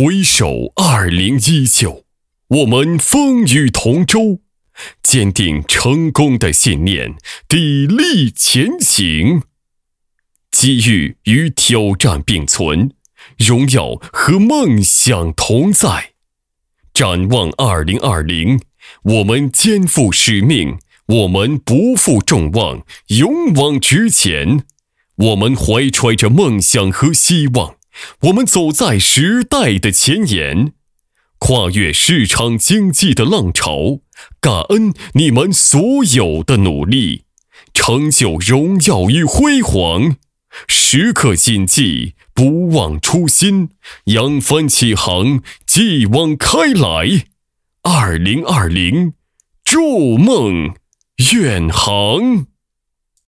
回首2019，我们风雨同舟，坚定成功的信念，砥砺前行。机遇与挑战并存，荣耀和梦想同在。展望2020，我们肩负使命，我们不负众望，勇往直前。我们怀揣着梦想和希望，我们走在时代的前沿，跨越市场经济的浪潮，感恩你们所有的努力，成就荣耀与辉煌。时刻谨记，不忘初心，扬帆起航，继往开来。2020，筑梦远航。